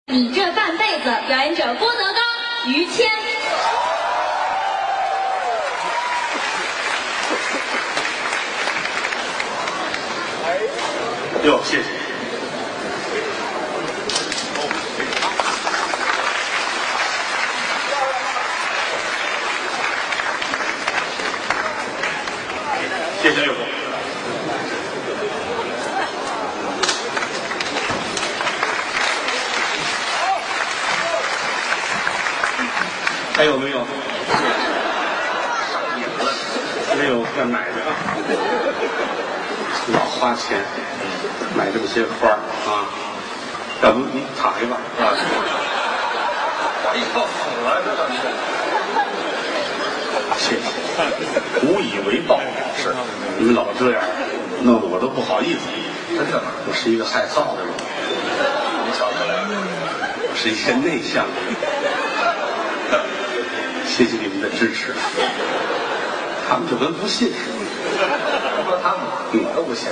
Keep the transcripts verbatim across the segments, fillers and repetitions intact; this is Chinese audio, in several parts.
你这半辈子，表演者郭德纲、于谦。 哟，谢谢。谢谢岳父。还有没有？没有，要买的啊。老花钱买这么些花啊，要不你躺下吧啊？ 我要死了，这等于谢谢，无以为报。 是， 你们老这样，弄得我都不好意思。 真的吗？ 我是一个害臊的人， 你瞧出来了， 我是一个内向的人。谢谢你们的支持，他们就跟不信似的。 说他们，我都不信。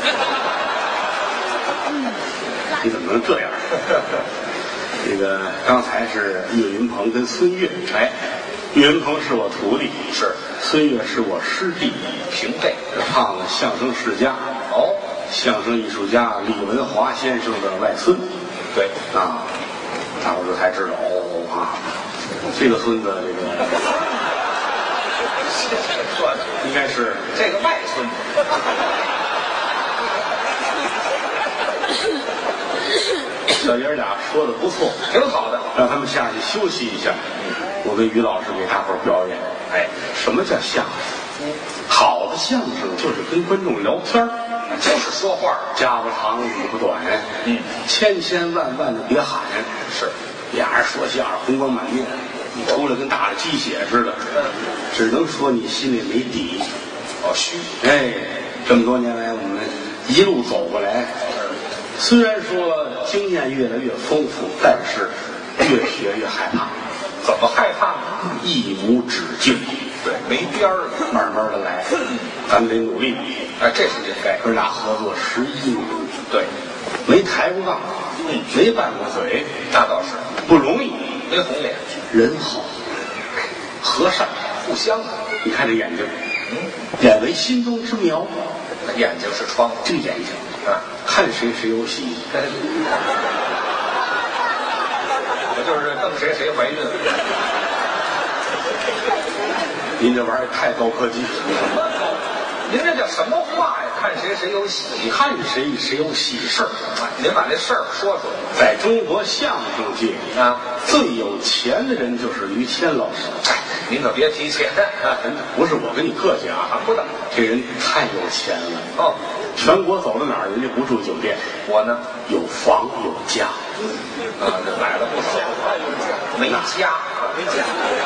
你怎么能这样？这个刚才是岳云鹏跟孙越，哎，岳云鹏是我徒弟， 是孙越是我师弟， 平辈， 唱的相声世家， 哦， 相声艺术家李文华先生的外孙， 对啊，大伙儿才知道哦啊，这个孙子这个。 算应该是这个外孙子。 小爷俩说的不错， 挺好的， 让他们下去休息一下。我跟于老师给大伙儿表演。 哎， 什么叫相声？好的相声就是跟观众聊天， 就是说话， 家不长，语不短， 嗯， 千千万万的别喊， 是俩人说相声红光满面，你出来跟打了鸡血似的，只能说你心里没底。 哦，虚。 哎，这么多年来，我们一路走过来，虽然说经验越来越丰富，但是越学越害怕。 怎么害怕呢？ 一无止境， 对，没边儿， 慢慢的来，咱们得努力。 哎，这是应该。 哥俩合作十一年， 对， 没抬过杠， 嗯， 没拌过嘴， 那倒是不容易。 没红脸， 人好，和善， 互相的。 你看这眼睛， 嗯， 眼为心中之苗， 那眼睛是窗户， 这眼睛啊， 看谁谁有喜。 我就是瞪谁谁怀孕。 您这玩意儿太高科技了。 您这叫什么话呀？看谁谁有喜， 看谁谁有喜事儿。 您把这事儿说说。 在中国相声界啊， 最有钱的人就是于谦老师。 哎，您可别提钱， 不是我跟你客气啊， 谈不到。 这人太有钱了哦， 全国走到哪儿，人家不住酒店， 我呢有房有家。 啊，这买了不少，没家，没家。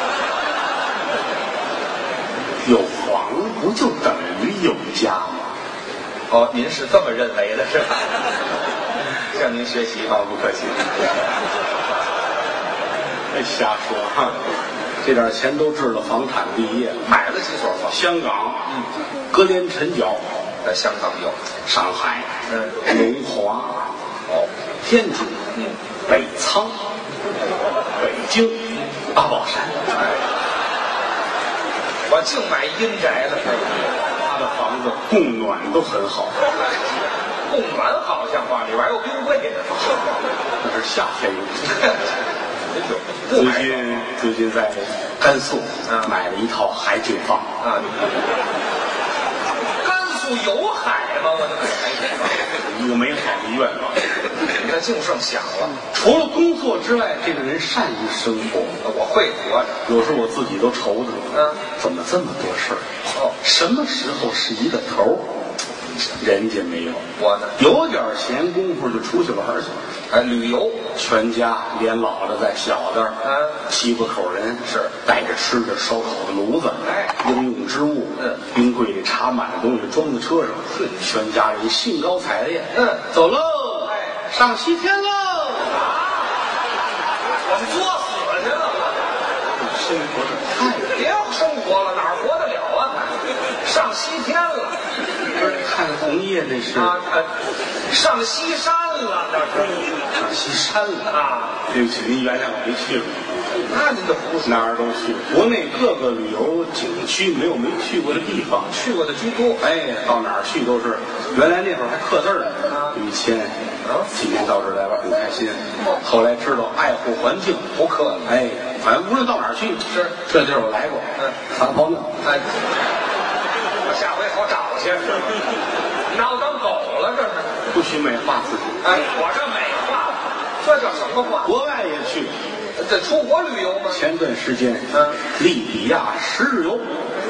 有房不就等于有家吗？ 哦，您是这么认为的，是吧？向您学习吧， 不客气。别瞎说哈，这点钱都置了房产立业， 买了几所房。 香港，嗯，格连臣角， 在香港有， 上海， 嗯， 龙华， 哦， 天津， 嗯， 北仓，北京，八宝山。 我净买阴宅了， 他的房子供暖都很好， 供暖好像话，里边还有冰柜呢。 那是夏天用的。 最最近最近在甘肃啊买了一套海景房啊，甘肃有海吗？我的海景房， 一个美好的愿望。 你看净剩想了。 除了工作之外，这个人善于生活。 我会活着， 有时候我自己都愁着， 嗯， 怎么这么多事儿？ 哦， 什么时候是一个头儿？人家没有， 我呢有点闲工夫就出去玩去了。 哎，旅游， 全家连老的带小的， 嗯， 七八口人是带着吃的烧烤的炉子， 哎， 应用之物， 嗯， 冰柜里插满了东西装在车上， 是全家人兴高采烈， 嗯， 走喽， 哎， 上西天喽！ 我们作死去了， 生活的太别生活了，哪儿活得了啊？上西天了， 太看红叶那是啊，呃，上西山了，那是上西山了啊。 对不起，您原谅我没去过。 那您就胡说， 哪儿都去，国内各个旅游景区没有没去过的地方， 去过的居多。 哎，到哪儿去都是。原来那会儿还刻字呢，于谦，今天到这儿来玩很开心。后来知道爱护环境， 不刻意。 哎，反正无论到哪儿去， 是这地儿我来过， 嗯， 撒泡尿， 哎，我下回好找去。拿我当狗了，这是。 不许美化自己。 哎，我这美化，这叫什么话？ 国外也去， 这出国旅游吗？ 前段时间， 嗯， 利比亚十日游。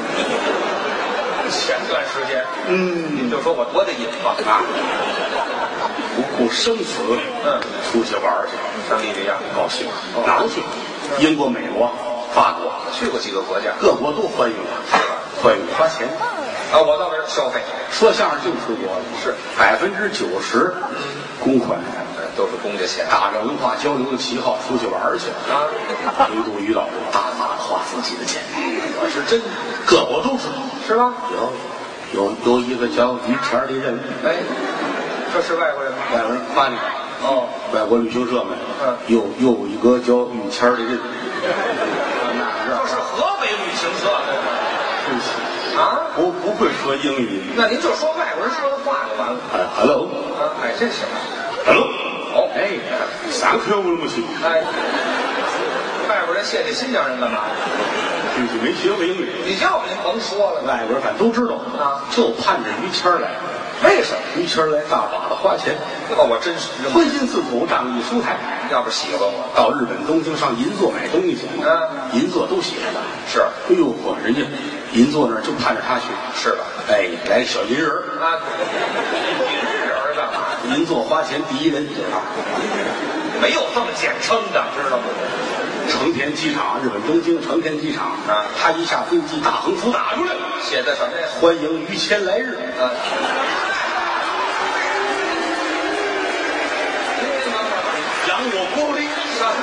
前段时间， 嗯， 您就说我多大瘾吧啊，不顾生死， 嗯， 出去玩去， 上利比亚高兴，哪儿都去，英国、美国、法国， 去过几个国家， 各国都欢迎他， 是吧？ 欢迎花钱。 啊，我到那儿消费， 说相声就出国了， 是百分之九十公款， 都是公家钱打着文化交流的旗号出去玩去啊。 唯独于老师大大的花自己的钱， 我是真各国都知道， 是吧？ 有有有一个叫于谦的人， 哎，这是外国人吗？ 外国人夸你哦， 外国旅行社们， 嗯， 有有一个叫于谦的人，哪这是河北旅行社的对不起啊？ 我不会说英语。 那您就说外国人说的话就完了。 哎 ，hello， 啊，哎，这行。 hello， 哦， 哎，三块五不行。 哎，外国人谢谢新疆人干嘛？ 对不起，没学过英语。 你要不您甭说了。 外国人反正都知道啊， 就盼着于谦来。 为什么？ 于谦来大把的花钱， 哦，我真是荤心似土，仗义疏财。 要不喜欢我， 到日本东京上银座买东西去， 嗯， 银座都喜欢他。 是， 哎呦嚯，人家银座那儿就盼着他去， 是吧？ 哎，来个小银人儿啊，银人儿干嘛？ 银座花钱第一人就是他。 没有这么简称的，知道吗？ 成田机场，日本东京成田机场啊， 他一下飞机，大横幅打出来了， 写的什么呀？ 欢迎于谦来日。 啊， 扬我国威，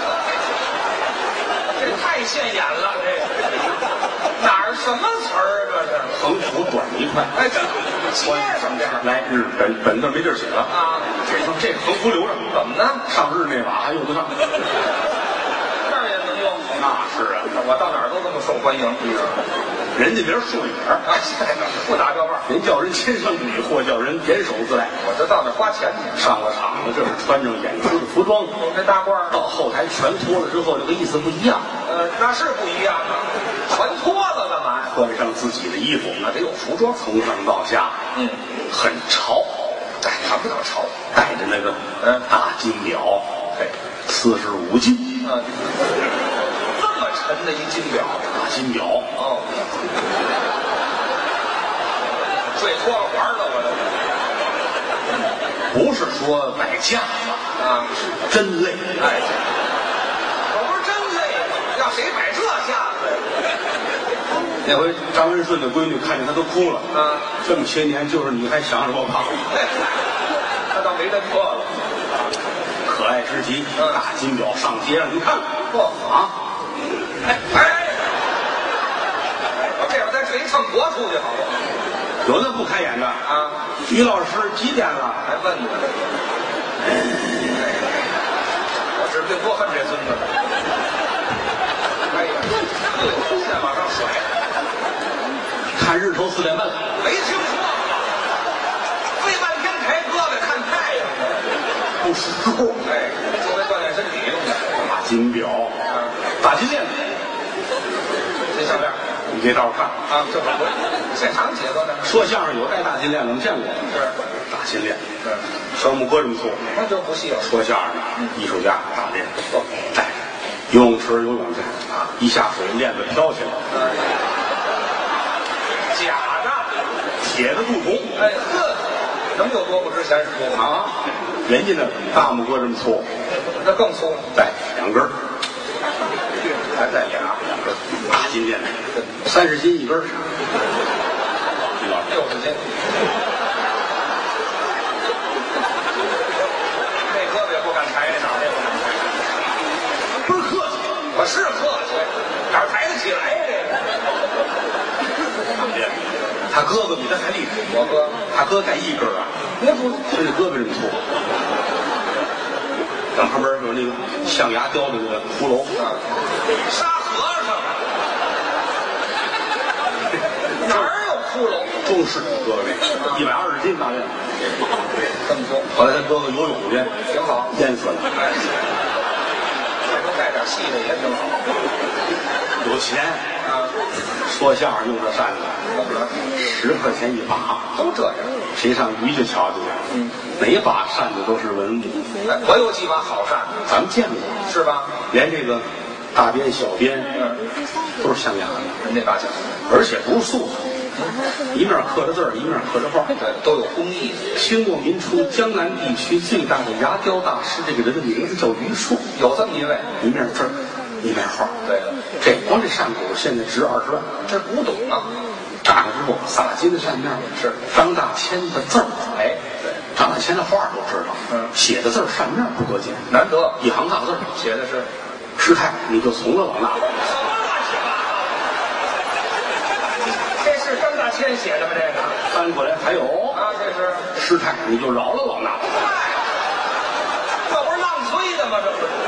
这太现眼了，这哪儿什么词儿啊？这是横幅短一块。 哎，这接什么这儿来日本本字没地儿写了啊？ 这这横幅留着， 怎么呢？ 上日那瓦还用得上。 这儿也能用？ 那是啊， 我到哪儿都这么受欢迎。 人家别人竖一点儿， 啊，不打标棒， 人叫人千声笔，或叫人点手自来。 我就到那儿花钱去。 上了场子，这是穿上演出的服装， 这大褂儿到后台全脱了之后，这个意思不一样。 呃，那是不一样啊，全脱了干嘛呀？ 换上自己的衣服， 那得有服装， 从上到下， 嗯， 很潮。 哎，谈不到潮， 戴着那个嗯大金表，哎，四十五斤， 嗯，这么沉的一金表， 大金表， 哦，睡脱了环了，我不是说摆架子这啊， 真累。 哎，可不是真累，要谁摆这架子呀？ 那回张文顺的闺女看见他都哭了。 啊， 这么些年，就是你还想着我跑， 他倒没人破了。 可爱之极。 嗯大金表上街让你看， 嚯啊， 哎哎，我这会儿再追一唱国出去好不好？ 有那不开眼的啊， 于老师几点了？ 还问呢？我指不定多恨这孙子。哎呀，现在往上甩， 看日头四点半， 没听说过，费半天抬胳膊看太阳去。 不识数。 哎，作为锻炼身体用的。 大金表， 啊， 大金链子， 这项链你这道看。 啊，这可不现场解说的。 说相声有戴大金链子，我们见过。 是， 大金链， 嗯， 小拇哥这么粗。 那就不细了。 说相声的艺术家，大链子，戴着游泳池游泳去啊，一下水链子飘起来， 嗯，假的。 铁的镀铜。 哎呵，能有多不值钱是多吗？ 啊，人家那大拇哥这么粗， 那更粗了。 带两根儿， 还带俩， 大金链子，三十斤一根儿。 六十斤。那胳膊也不敢抬，那脑袋不敢抬。 不是客气， 我是客气，哪儿抬得起来呀？这个。 大金链子， 他哥哥比他还厉害。 我哥， 他哥带一根啊， 您不就这胳膊这么粗。咱旁边有那个象牙雕的那个骷髅啊，沙和尚啊，哪儿有骷髅？ 中式哥哥那一百二十斤大约。 这么说， 后来他哥哥游泳去， 挺好， 淹死了。 哎，这不带点戏的也挺好。 有钱啊， 说相声用这扇子， 怎么了？ 十块钱一把， 都这样。 谁上于家瞧去？ 嗯， 哪把扇子都是文物。 哎，我有几把好扇子， 咱们见过， 是吧？ 连这个大鞭、小鞭， 嗯， 都是象牙的， 人家大奖， 而且不是素的，一面刻着字儿，一面刻着画。 对，都有工艺。 清末民初江南地区最大的牙雕大师，这个人的名字叫于硕， 有这么一位。 一面字儿，一面画。 对了， 这光这扇骨现在值二十万， 这古董啊。 炸了之后撒金的扇面是张大千的字儿， 哎，对， 张大千的画都知道， 嗯写的字儿扇面不多见， 难得一行大字儿， 写的是师太你就从了老衲。 什么乱七八糟？这是张大千写的吗？这个翻过来还有啊，这是师太你就饶了老衲。 嗨，这不是浪吹的吗？这不是。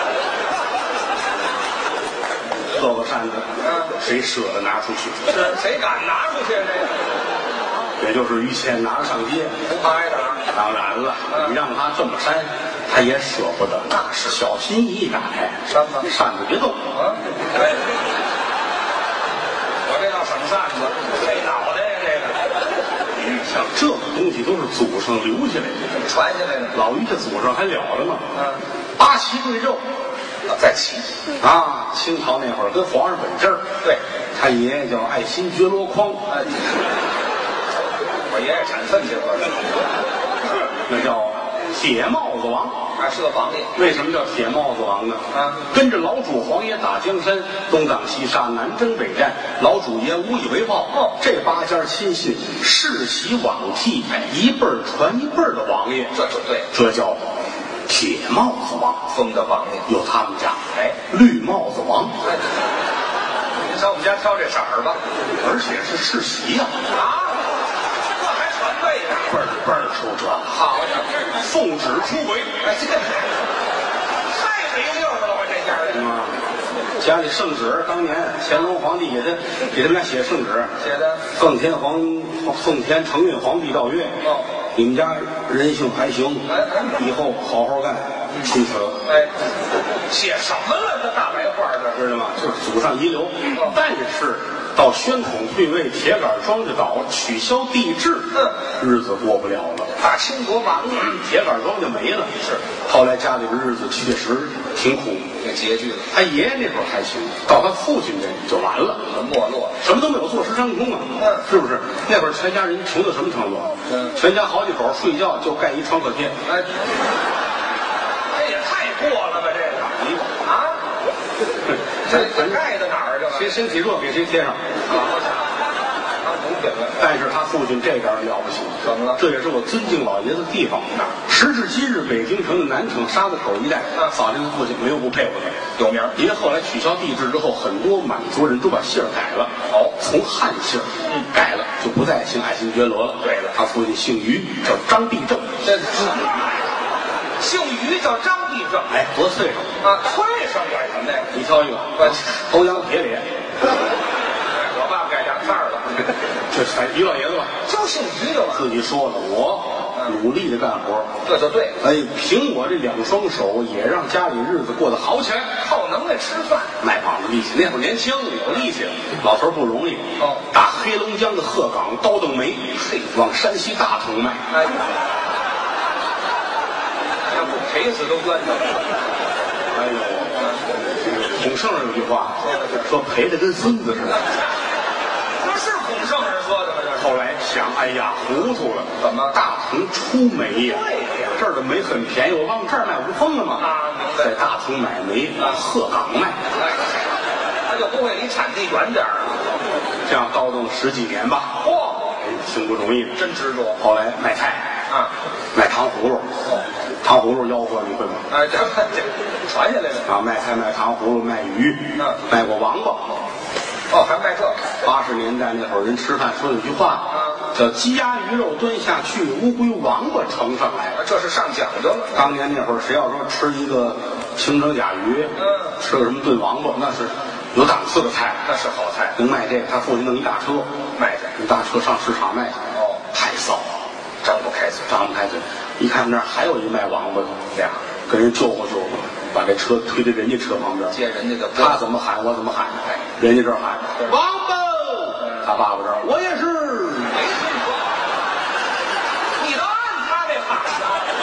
这个扇子， 嗯谁舍得拿出去？ 是谁敢拿出去这个？ 也就是于谦拿着上街。 不怕挨打？ 当然了， 嗯你让他这么扇，他也舍不得。 那是小心翼翼打开扇子扇子别动。 啊，对，我这叫省扇子，费脑袋呀，这个像这个东西都是祖上留下来的， 传下来的。 老于家祖上还了得吗？ 嗯， 八旗对肉再起。 啊，清朝那会儿跟皇上本真儿。 对， 他爷爷叫爱新觉罗匡， 哎，我爷爷产粪去了， 那叫铁帽子王。 还是个王爷。 为什么叫铁帽子王呢？ 啊， 跟着老主皇爷打江山，东挡西杀，南征北战，老主爷无以为报。 哦这八家亲信世袭罔替，一辈儿传一辈儿的王爷， 这就对， 这叫铁帽子王。 封的王爷。 有他们家， 哎， 绿帽子王， 哎，您上我们家挑这色儿吧。 而且是世袭呀、 啊，这还传位呢。 辈儿辈儿出这个， 好家伙， 奉旨出轨。 哎，这太没溜了，我这家人啊，家里圣旨，当年乾隆皇帝给他给他们家写圣旨， 写的奉天皇奉天承运皇帝诏曰： 哦， 你们家人性还行哎哎， 以后好好干，钦此。 哎，写什么了？这大白话这是。 知道吗？就是祖上遗留。 哦但是到宣统退位，铁杆庄稼倒，取消帝制， 嗯， 日子过不了了。 大清国亡了， 铁杆庄稼没了， 是。 后来家里的日子确实挺苦。 这拮据了， 他爷爷那会儿还行，到他父亲这就完了。 很没落。 什么都没有，坐吃山空啊， 嗯是不是？那会儿全家人穷到什么程度？ 嗯全家好几口睡觉就盖一创可贴， 哎，这也太过了吧？这个你啊，这这盖在哪儿去了？ 谁身体弱给谁贴上。 他不品了。 但是他父亲这点儿了不起， 怎么了这也是我尊敬老爷子的地方。 哪儿时至今日，北京城的南城沙子口一带， 嗯早年的父亲没有不佩服他。 有名儿。 因为后来取消帝制之后，很多满族人都把姓儿改了， 哦从汉姓儿改了，就不再姓爱新觉罗了。 对了他父亲姓于，叫张必正。 这姓于叫张必正哎，多脆生！ 啊，脆生管什么呀？ 你挑一个， 我欧阳铁脸， 我爸爸改两菜儿了， 这才于老爷子吧， 就姓于就完了。 自己说了，我努力的干活， 这就对了， 哎，凭我这两双手，也让家里日子过得好起来。 靠能耐吃饭。 卖膀子力气，那会儿年轻有力气，老头儿不容易。 哦打黑龙江的鹤岗高登梅， 嘿往山西大同卖。 哎，要不赔死都冤枉。 哎呦，孔圣人有句话说赔的跟孙子似的。 那是孔圣人说的吗？这是。 后来想，哎呀，糊涂了， 怎么大同出煤呀？ 对呀这儿的煤很便宜，我往这儿卖无风了吗？ 啊明白在大同买煤，鹤岗卖， 哎，他就不会离产地远点儿啊。 这样倒腾了十几年吧， 嚯、 哎，挺不容易的。 真执着后来卖菜， 啊！ 卖糖葫芦，糖葫芦吆喝你会吗？ 哎，这这传下来的。 啊，卖菜卖糖葫芦卖鱼， 嗯卖过王八。 哦，还卖这个八十年代那会儿人吃饭说有句话， 啊叫鸡鸭鱼肉端下去，乌龟王八盛上来。 这是上讲究了。 当年那会儿，谁要说吃一个清蒸甲鱼， 嗯， 吃个什么炖王八，那是有档次的菜， 那是好菜。 能卖这个，他父亲弄一大车卖去， 一大车上市场卖去。 哦， 太骚， 张不开嘴， 张不开嘴。一看那儿还有一卖王八的， 俩跟人救活救活，把这车推到人家车旁边， 接人家的， 他怎么喊我怎么喊，人家这儿喊王八，他爸爸这儿我也是。 没听说，你都按他那喊的，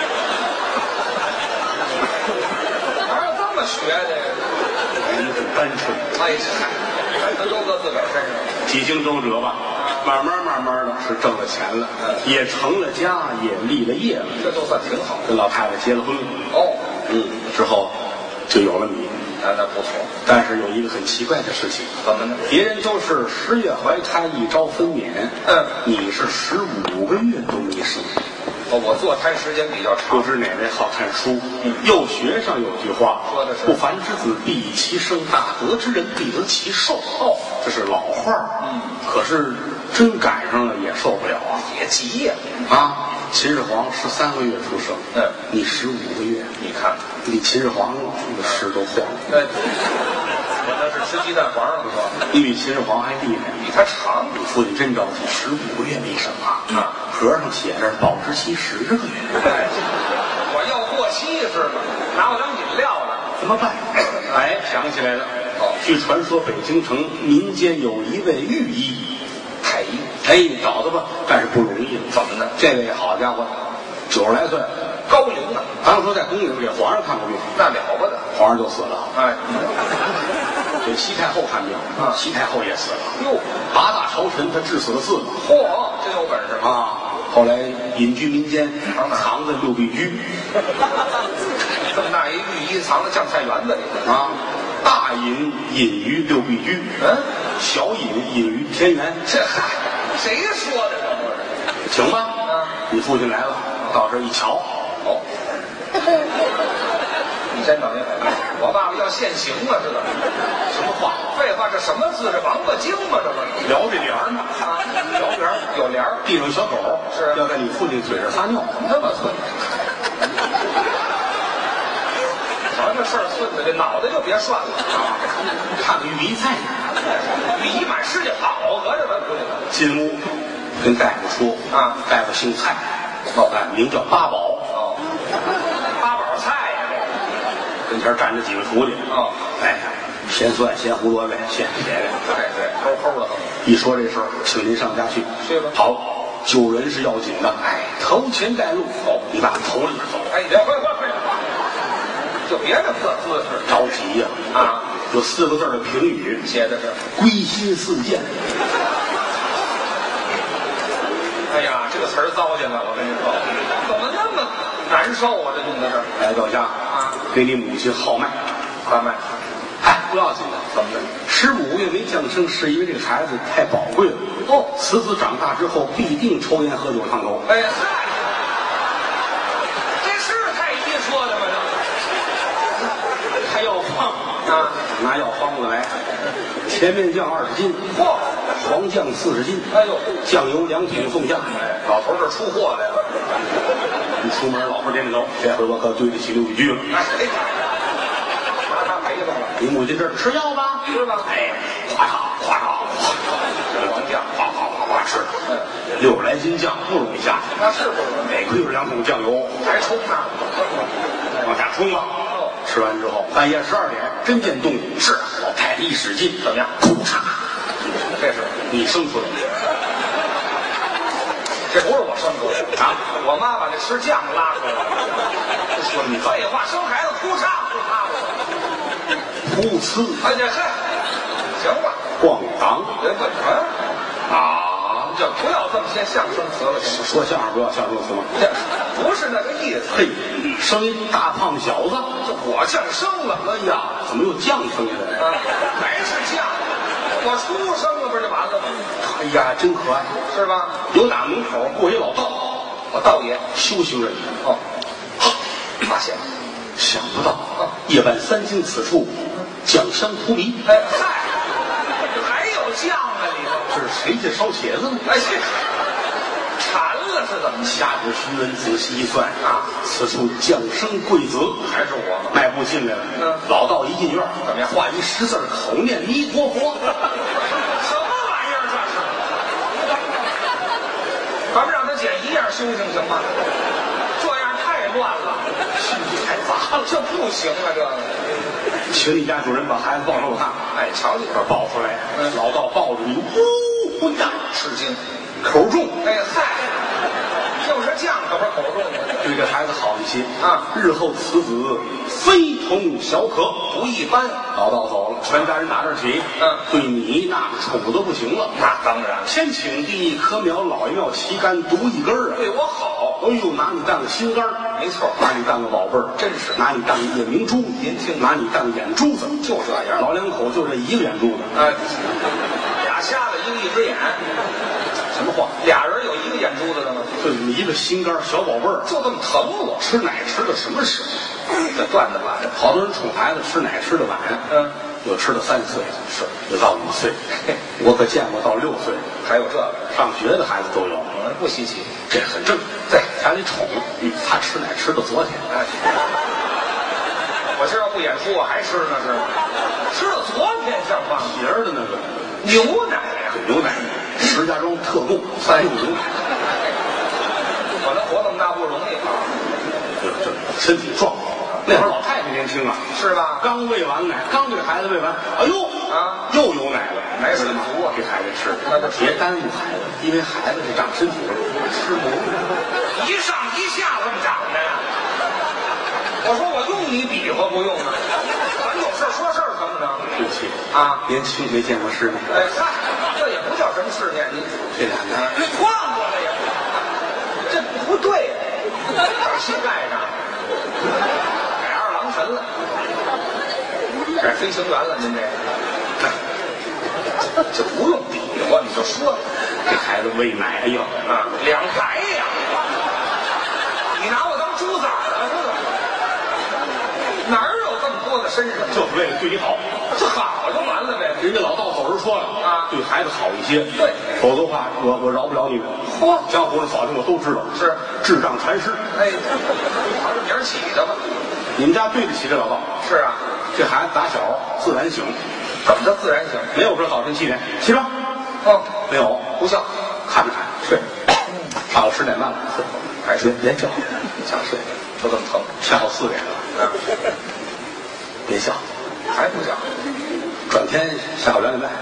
哪有这么学的呀？ 人很单纯， 哎呀，咱都搁自个儿身上， 几经周折吧，慢慢慢慢的是挣了钱了，也成了家，也立了业了， 这就算挺好。 跟老太太结了婚。 哦， 嗯，之后就有了你。 那那不错。 但是有一个很奇怪的事情， 怎么呢？ 别人都是十月怀胎一朝分娩， 嗯， 你是十五个月都没生。 哦，我坐胎时间比较长。 不知哪位好看书，嗯，幼学上有句话说的是不凡之子必以其生，大德之人必得其寿。哦，这是老话儿。 嗯， 可是真赶上了也受不了啊！ 别急呀， 啊，秦始皇十三个月出生， 嗯， 你十五个月， 你看， 你秦始皇这个事都晃了。 哎，我那是吃鸡蛋黄了，是吧？ 你比秦始皇还厉害， 比他长。 你父亲真着急，十五个月没生啊！啊，盒上写着保质期十个月。 哎，我要过期是吗？拿我当饮料了， 怎么办？哎，想起来了。哦，据传说北京城民间有一位御医， 太医。 哎，找他吧，但是不容易了。 怎么呢？ 这位好家伙，九十来岁， 高龄啊！ 当初在宫里给皇上看过病， 那了不得， 皇上就死了。 哎， 给西太后看病， 啊， 西太后也死了。 哟， 八大朝臣他治死了四个。 嚯，真有本事啊！后来隐居民间，藏在六必居。 这么大一御医藏在酱菜园子里啊！大隐隐于六必居， 嗯， 小隐隐于天园。 这嗨，谁说的这不是？ 行吧， 啊， 你父亲来了，到这儿一瞧， 哦，你先等一会儿，我爸爸要现行了，是吧？ 什么话？ 废话，这什么字？这王八精吗？这不是聊这帘儿呢？ 啊，聊帘儿有帘儿， 地上小狗是要在你父亲嘴上撒尿， 那么寸。瞧这事儿寸的，这脑袋就别涮了啊！ 看个御医在哪儿？ 御医满世界跑，合着咱出去了。 进屋跟大夫说啊， 大夫姓蔡，哦，哎，名叫八宝。 哦，八宝菜呀，这跟前站着几个徒弟。 哦， 哎，咸蒜、咸胡萝卜、咸咸的。 对对，齁齁的。一说这事儿，请您上家去。 去吧。 好，救人是要紧的。哎，头前带路。哦，你把头里边走。 哎，别快快快！就别这破姿势， 着急呀！ 啊， 有四个字的评语， 写的是归心似箭。 哎呀，这个词儿糟践了，我跟你说，怎么那么难受啊？这用在这儿。 来到家啊， 给你母亲号脉， 号脉。 哎，不要紧的， 怎么的？ 十五个月没降生，是因为这个孩子太宝贵了。哦，此子长大之后必定抽烟喝酒烫头。 哎呀，这是太医说的吗？ 还要放啊， 拿药方子来，前面酱二十斤， 嚯， 黄酱四十斤， 哎呦， 酱油两桶送下。 哎，老头这出货来了。 你出门，老头点点头，这回我可对得起六必居了。 哎，拿他陪着了。 你母亲这儿吃药吧？ 吃吧。 哎，哗嚓哗嚓， 黄酱， 哗哗哗哗吃。嗯，六十来斤酱不容易下去， 那是不容易。 得亏有两桶酱油， 还冲呢， 往下冲吧。 哦， 吃完之后，半夜十二点，真见动静。是啊，老太太一使劲， 怎么样？ 哭嚓， 这是你生出来的。 这不是我生出来的啊！ 我妈把这吃酱拉出来了。 说你废话，生孩子哭嚓哭嚓的。 噗呲， 哎呀嘿，行了， 咣当， 人本啊， 啊， 就不要这么些相声词了，行吗？ 说相声不要相声词吗？ 这不是那个意思。 嘿，生一大胖小子， 这我降生了。 哎呀，怎么又降生下来了？ 啊，还是降？我出生了不是就完了吗？ 哎呀，真可爱， 是吧？ 有打门口过一老道， 我道爷修行人哦，发现了， 想不到夜半三更此处，酱香扑鼻。 哎嗨，还有酱啊里头？ 这是谁家烧茄子呢？ 哎，这馋了是怎么？ 掐指寻人，仔细一算啊， 此处降生贵子， 还是我吗？ 迈步进来了。 嗯， 老道一进院， 怎么样？ 画一十字，口念弥陀佛。 什么玩意儿这是？咱们让他捡一样修行行吗？这样太乱了， 心里太杂了， 这不行啊！这个， 请你家主人把孩子抱给我看。 哎，瞧瞧， 抱出来， 嗯老道抱着你，呜呼呀， 吃惊。 口重。 哎嗨，就是犟，可不是口重的。 对这孩子好一些啊， 日后此子非同小可， 不一般。 老道走了，全家人打这儿起， 嗯， 对你那宠的都不行了。 那当然， 先请地棵苗，老爷庙旗杆独一根儿啊。 对我好， 哎呦，拿你当个心肝儿， 没错， 拿你当个宝贝儿， 真是拿你当夜明珠。 您听拿你当眼珠子， 就这样。 老两口就这一个眼珠子， 哎，俩瞎子一个一只眼， 什么话？ 俩人有一个眼珠子的吗？ 就你一个心肝儿小宝贝儿， 就这么疼我， 吃奶吃的什么时候？ 这段子吧？ 好多人宠孩子吃奶吃的晚， 嗯， 有吃到三岁，是有到五岁，我可见过到六岁， 还有这个， 上学的孩子都有， 嗯，不稀奇。 这很正。 对， 家里宠，他吃奶吃到昨天， 哎，我今儿要不演出，我还吃呢，是吗？吃到昨天像话吗？ 皮儿的那个牛奶呀、 牛奶，石家庄特供三用牛奶， 我能活这么大不容易啊， 这这身体壮。那会儿老太太年轻啊， 是吧？ 刚喂完奶，刚给孩子喂完，哎呦啊， 又有奶了， 奶水足啊， 给孩子吃， 那就别耽误孩子，因为孩子是长身体的，吃不一上一下这么长的呀。我说我用你比划不用啊？咱有事说事儿成不成？ 对不起啊， 年轻没见过世面。 哎嗨，这也不叫什么世面，你这俩年晃过了也，这不对呀，长膝盖上，改二郎神了，改飞行员了，您这这不用比划，你就说给孩子喂奶，哎呦啊，两台呀，你拿我当猪崽儿了是吧？哪儿有这么多的身上？ 就是为了对你好。 这好就完了呗。 人家老道走时说了啊， 对孩子好一些， 对， 否则的话我我饶不了你们。 嚯， 江湖上早就我都知道， 是智障禅师。 哎，瞧这名儿起的吧？ 你们家对得起这老道。 是啊， 这孩子打小自然醒， 怎么叫自然醒？ 没有说早晨七点起床， 哦， 没有， 不笑， 看着看睡，上午十点半了睡， 还睡别叫，想睡， 就这么疼下午四点了， 啊？ 别笑， 还不笑？ 转天下午两点半，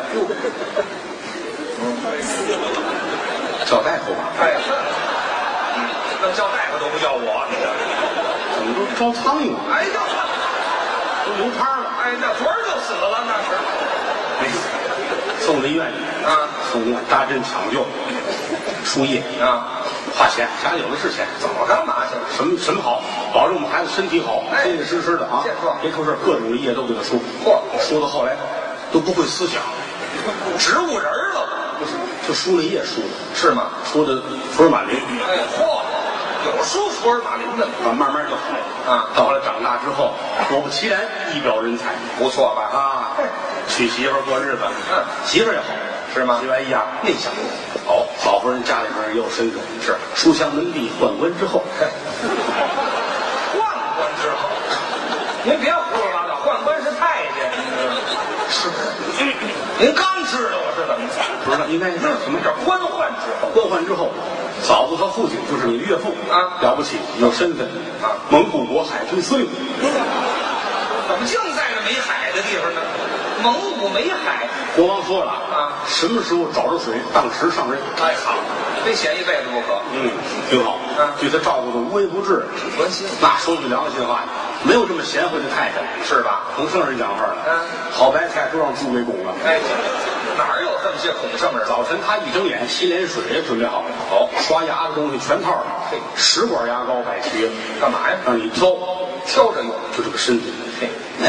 叫大夫吧， 哎，那叫大夫都不叫我， 怎么都招苍蝇了， 哎呀， 都流汤了， 哎，那昨儿就死了，那是没死，送到医院里啊， 送医院扎针抢救，输液啊， 花钱，家里有的是钱， 怎么干嘛去了？ 什么什么好，保证我们孩子身体好， 哎结结实实的啊健壮， 别出事，各种的液都给他输， 嚯， 输到后来都不会思想， 植物人了， 不是就输那液输的， 是吗？ 输的福尔马林， 哎，嚯，有输福尔马林的啊，慢慢就好啊到了长大之后，果不其然，一表人才不错吧？ 啊，娶媳妇儿过日子， 嗯， 媳妇儿也好， 是吗媳妇儿一样内向，好，老夫人家里边也有身份， 是书香门第，宦官之后， 宦官之后，您别胡说八道，宦官是太监，您知道吗？ 是您刚知道我是怎么着？ 不知道应该是什么叫官宦之后？ 官宦之后，嫂子和父亲就是你的岳父啊了不起，有身份啊， 蒙古国海军司令， 怎么净在这没海的地方呢？蒙古没海国王说了啊， 什么时候找着水，当时上任。 哎好，非闲一辈子不可。 嗯，挺好， 啊对他照顾的无微不至， 关心那说句良心话，没有这么贤惠的太太， 是吧？ 孔圣人讲话了， 嗯， 好白菜都让猪给拱了。 哎，哪儿有这么些孔圣人？ 早晨他一睁眼，洗脸水也准备好了，好刷牙的东西全套了， 嘿十管牙膏摆齐了， 干嘛呀？ 让你挑， 挑着用。 就这个身体， 嘿， 哎，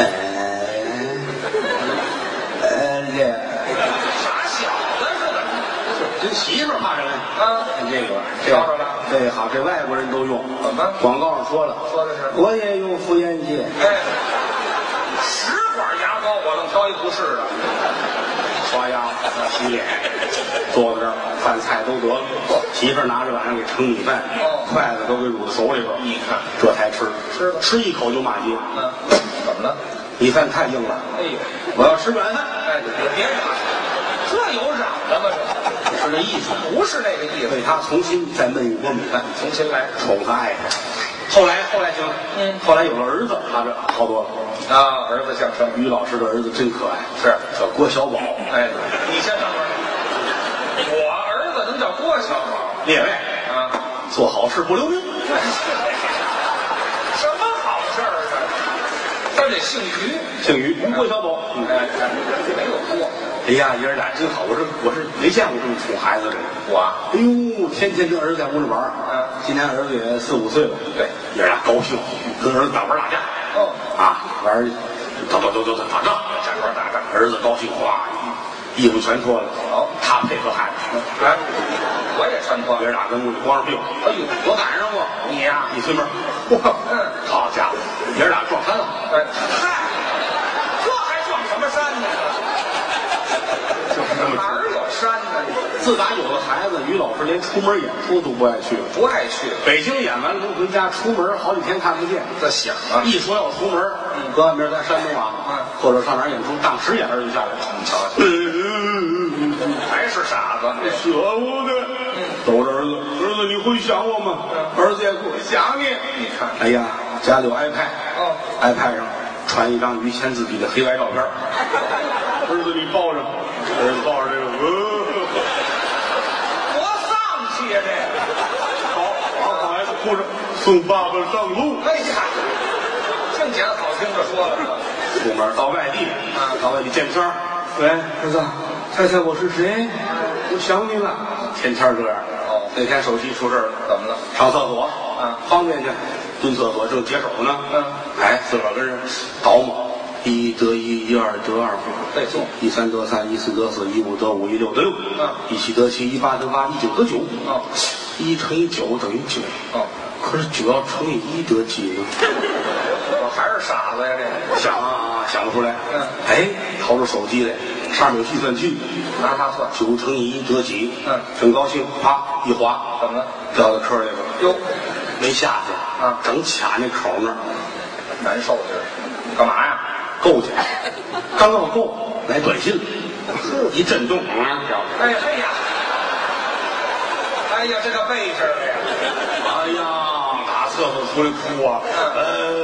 哎这傻小子似的。 跟媳妇儿怕什么呀？ 啊， 看这个，这挑着了。 这好，这外国人都用。 怎么广告上说了， 说的是我也用妇炎洁。 哎，十管牙膏我能挑一不是的， 刷牙、洗脸，坐在这儿，饭菜都得了。媳妇儿拿着碗上给盛米饭，筷子都给撸到手里边。 你看， 这才吃， 吃了吃一口就骂街。 嗯，怎么了？ 米饭太硬了。 哎呦， 我要吃软饭。 哎，别嚷，这有嚷的吗？这是这意思， 不是那个意思。 为他重新再焖一锅米饭， 重新来， 宠他爱他。后来后来行了， 嗯， 后来有了儿子，他这好多了。 啊，儿子相声， 于老师的儿子真可爱， 是叫郭小宝。 哎，你先上班。我儿子能叫郭小宝？ 列位啊， 做好事不留名。 什么好事儿啊？他得姓于， 姓于，于郭小宝。 哎，没有郭。 哎呀，爷儿俩真好，我是我是没见过这么宠孩子的。 我， 哎呦，天天跟儿子在屋里玩。 嗯， 今年儿子也四五岁了。 对， 爷儿俩高兴，跟儿子打玩打架。 哦， 啊，玩打打打打打仗， 战玩打仗。 儿子高兴，哗，衣服全脱了。 哦， 他配合孩子。 哎，我也穿脱。 爷儿俩跟屋里光着屁股。 哎呦， 我赶上过你呀， 一推门， 哇，嗯， 好家伙，爷儿俩撞衫了。 哎，嗨，这还撞什么山呢？ 就是这么哪儿有山呢？ 自打有了孩子，于老师连出门演出都不爱去了。 不爱去， 北京演完能回家，出门好几天看不见。 这想啊， 一说要出门，隔岸边在山东啊， 嗯， 或者上哪儿演出，当时眼泪就下来了。 你瞧瞧，还是傻子， 舍不得。走着儿子，儿子你会想我吗？儿子也会想你。 你看， 哎呀，家里有 iPad， 哦 ，iPad 上传一张于谦自己的黑白照片。儿子你抱着，儿子抱着这个，呃， 多丧气呀！这个， 好，好孩子哭着送爸爸上路。 哎呀，净捡好听的说了。 出门到外地啊，到外地见天儿，喂，儿子，猜猜我是谁？我想你了。天天这样。 哦， 那天手机出事儿了， 怎么了？ 上厕所， 啊， 方便去，蹲厕所正解手呢， 嗯， 哎，自个儿跟人倒磨，一得一，一二得二， 背诵， 一三得三，一四得四，一五得五，一六得六， 嗯， 一七得七，一八得八，一九得九， 哦， 一乘以九等于九， 哦， 可是九要乘以一得几呢？ 我还是傻子呀！这个想啊，想不出来。 嗯， 哎，掏出手机来，上面有计算器， 拿它算， 九乘以一得几？ 嗯， 真高兴，啪一划， 怎么了？ 掉到坑里了。 哟， 没下去啊， 正卡那口那儿， 难受劲儿，干嘛呀？ 够去，刚要够，来短信了，一震动，啊，掉下哎呀哎呀，哎呀，这个背劲儿的呀！ 哎呀，打厕所出来哭啊！呃，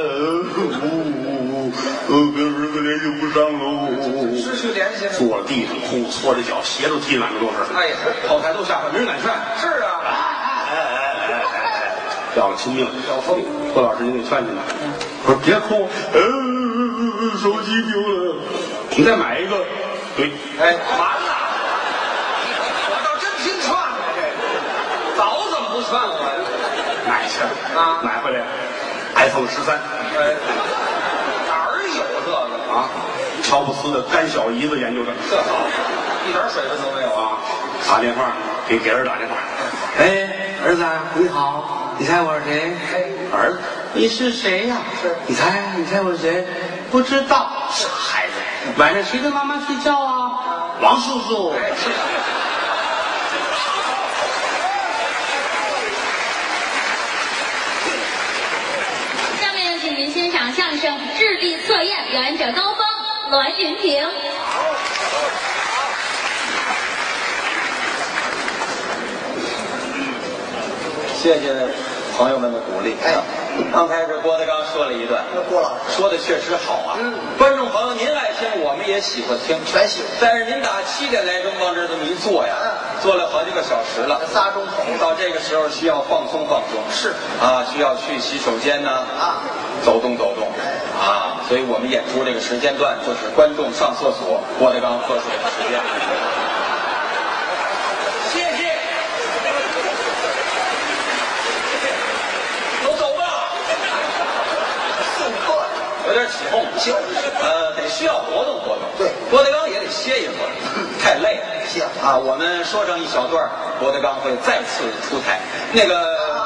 呜呃，跟儿子联系不上喽， 失去联系了。 坐在地上哭，搓着脚，鞋都踢满了都是。 哎呀， 后台都吓坏，没人敢劝。 是啊， 哎哎哎哎哎，要了亲命， 要疯。 郭老师，您给劝劝他。我说别哭，呃，手机丢了，你再买一个。对， 哎，完了，我倒真听劝了，这个早怎么不劝我呀？ 买去啊买回来 iPhone 十三。 哎，哪儿有这个？ 啊，乔布斯的干小姨子研究的。 这好，一点水分都没有啊！ 啊，打电话给给儿子打电话。哎，儿子你好，你猜我是谁？儿子，你是谁呀、 是你猜，你猜我是谁？不知道。傻孩子，晚上谁跟妈妈睡觉啊？王叔叔。 哎，是下面请您欣赏相声《智力测验》，表演者高峰、栾云平。 谢谢朋友们的鼓励。哎，刚开始郭德纲说了一段， 郭老师说的确实好啊。嗯，观众朋友您爱听，我们也喜欢听， 全喜欢。 但是您打七点来钟往这儿这么一坐呀， 嗯， 坐了好几个小时了， 仨钟头到这个时候需要放松放松， 是啊，需要去洗手间呢， 啊， 走动走动，啊，所以我们演出这个时间段就是观众上厕所，郭德纲喝水的时间。谢谢。都走吧， 送客有点起哄， 就是呃，得需要活动活动。 对， 郭德纲也得歇一会儿，太累了。 行啊，我们说上一小段，郭德纲会再次出台。那个